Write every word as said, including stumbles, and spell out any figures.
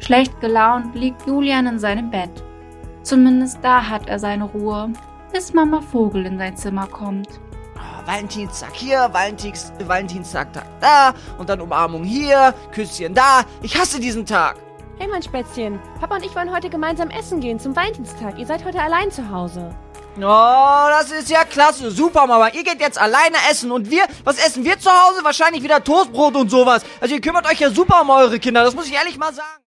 Schlecht gelaunt liegt Julian in seinem Bett. Zumindest da hat er seine Ruhe, bis Mama Vogel in sein Zimmer kommt. Oh, Valentinstag hier, Valentins, Valentinstag da und dann Umarmung hier, Küsschen da. Ich hasse diesen Tag. Hey mein Spätzchen, Papa und ich wollen heute gemeinsam essen gehen zum Valentinstag. Ihr seid heute allein zu Hause. Oh, das ist ja klasse. Super, Mama. Ihr geht jetzt alleine essen. Und wir, was essen wir zu Hause? Wahrscheinlich wieder Toastbrot und sowas. Also ihr kümmert euch ja super um eure Kinder. Das muss ich ehrlich mal sagen.